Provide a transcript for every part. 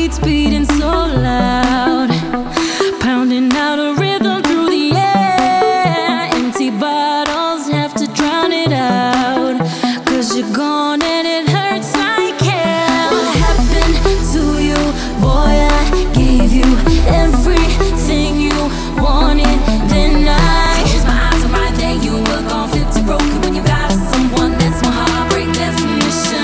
beats beating so loud, pounding out a rhythm through the air. Empty bottles have to drown it out, 'cause you're gone and it hurts like hell. What happened to you, boy? I gave you everything you wanted. Then I closed my eyes and right there you were gone, flipped and broken. When you got someone, that's my heartbreak definition.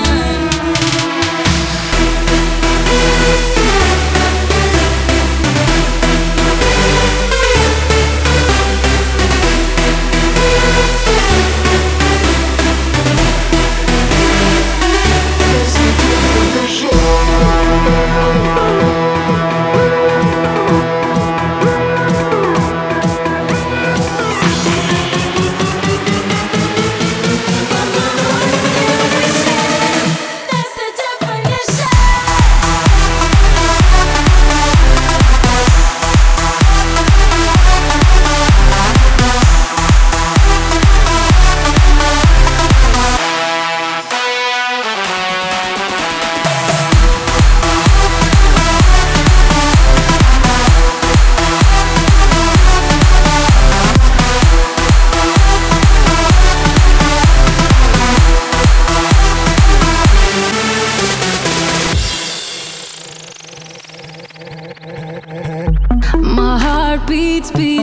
My heart beats.